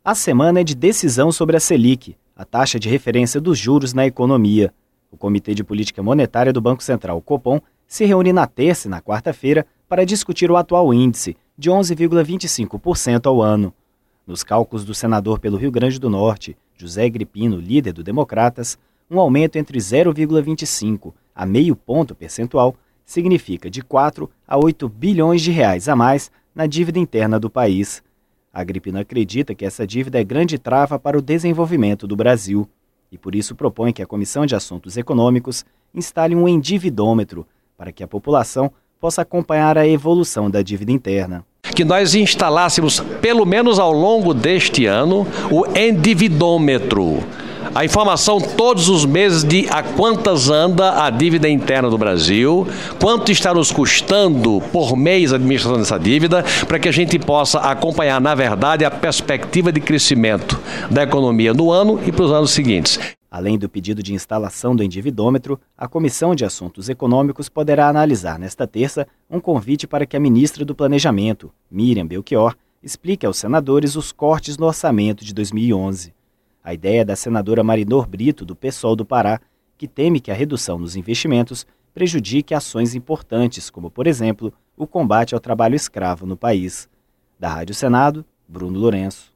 A semana é de decisão sobre a Selic, a taxa de referência dos juros na economia. O Comitê de Política Monetária do Banco Central, Copom, se reúne na terça e na quarta-feira para discutir o atual índice, de 11,25% ao ano. Nos cálculos do senador pelo Rio Grande do Norte, José Gripino, líder do Democratas, um aumento entre 0,25 a meio ponto percentual significa de 4 a 8 bilhões de reais a mais na dívida interna do país. A Gripino acredita que essa dívida é grande trava para o desenvolvimento do Brasil e por isso propõe que a Comissão de Assuntos Econômicos instale um endividômetro para que a população possa acompanhar a evolução da dívida interna. Que nós instalássemos, pelo menos ao longo deste ano, o endividômetro. A informação todos os meses de a quantas anda a dívida interna do Brasil, quanto está nos custando por mês a administração dessa dívida, para que a gente possa acompanhar, na verdade, a perspectiva de crescimento da economia no ano e para os anos seguintes. Além do pedido de instalação do endividômetro, a Comissão de Assuntos Econômicos poderá analisar nesta terça um convite para que a ministra do Planejamento, Miriam Belchior, explique aos senadores os cortes no orçamento de 2011. A ideia é da senadora Marinor Brito, do PSOL do Pará, que teme que a redução nos investimentos prejudique ações importantes, como, por exemplo, o combate ao trabalho escravo no país. Da Rádio Senado, Bruno Lourenço.